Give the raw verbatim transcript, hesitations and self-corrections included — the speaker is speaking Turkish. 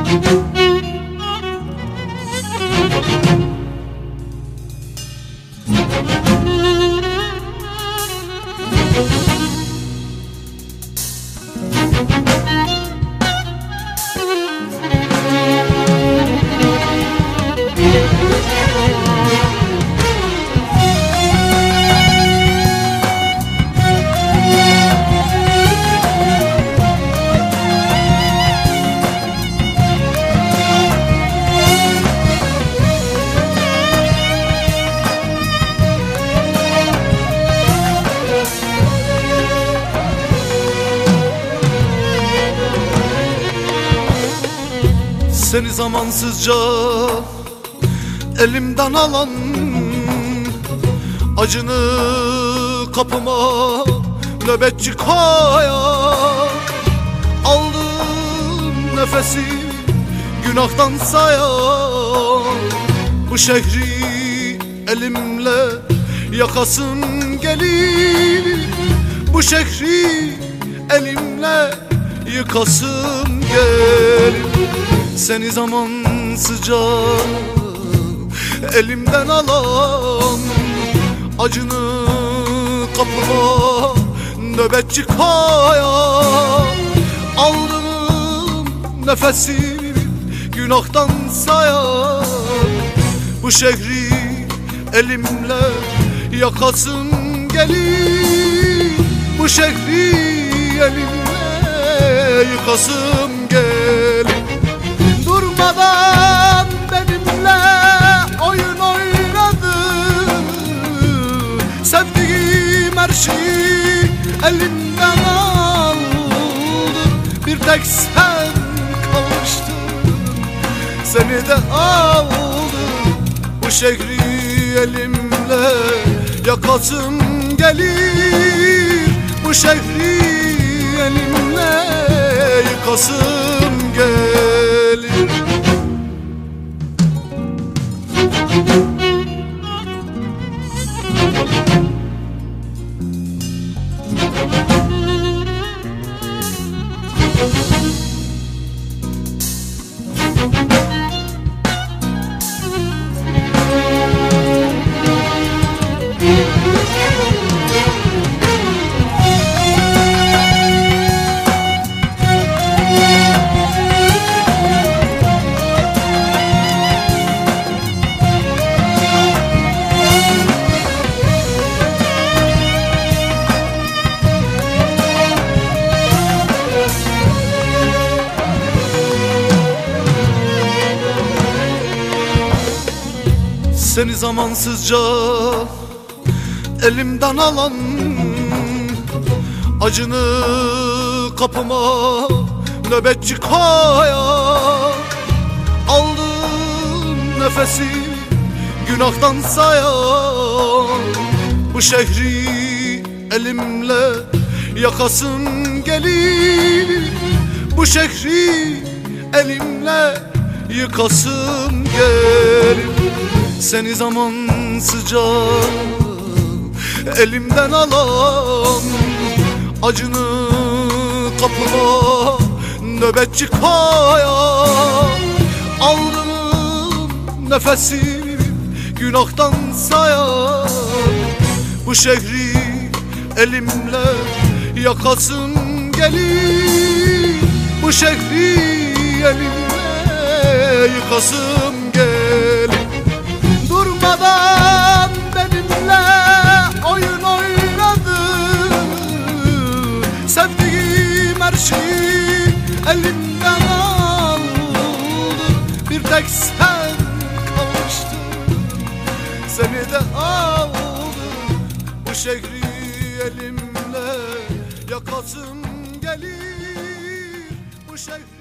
Seni zamansızca elimden alan, acını kapıma nöbetçi koyan, aldığım nefesi günahtan sayan, bu şehri elimle yakasın gelir, bu şehri elimle yıkasım gelir. Seni zamansızca elimden alan, acını kapıma nöbetçi koyan, aldığım nefesi günahtan sayan, bu şehri elimle yakasım gelir, bu şehri elimle yıkasım gelir. Durmadan benimle oyun oynadı, sevdiğim her şeyi elimden aldı, bir tek sen kalmıştın, seni de aldı, bu şehri elimle yakasım gelir, bu şehri elimle yıkasım gelir. Seni zamansızca elimden alan, acını kapıma nöbetçi koyan, aldığım nefesi günahtan sayan, bu şehri elimle yakasım gelir, bu şehri elimle yıkasım gelir. Seni zamansızca elimden alan, acını kapıma nöbetçi koyan, aldığım nefesi günahtan sayan, bu şehri elimle yakasım gelir, bu şehri elimle yıkasım gelir. Durmadan benimle oyun oynadı, sevdiğim her şeyi elimden aldı, bir tek sen kalmıştın, seni de aldı, bu şehri elimle yakasım gelir, bu şehri